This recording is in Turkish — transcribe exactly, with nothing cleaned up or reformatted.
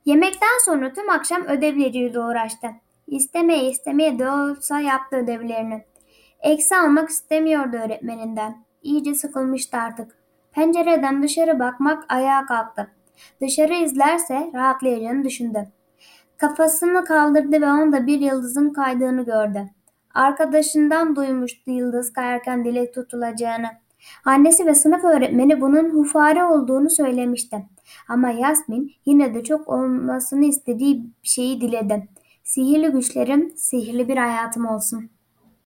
Yemekten sonra tüm akşam ödevleriyle uğraştı. İstemeye istemeye de olsa yaptı ödevlerini. Eksi almak istemiyordu öğretmeninden. İyice sıkılmıştı artık. Pencereden dışarı bakmak ayağa kalktı. Dışarı izlerse rahatlayacağını düşündü. Kafasını kaldırdı ve onda bir yıldızın kaydığını gördü. Arkadaşından duymuştu yıldız kayarken dilek tutulacağını. Annesi ve sınıf öğretmeni bunun hufari olduğunu söylemişti. Ama Yasmin yine de çok olmasını istediği şeyi diledi. Sihirli güçlerim, sihirli bir hayatım olsun.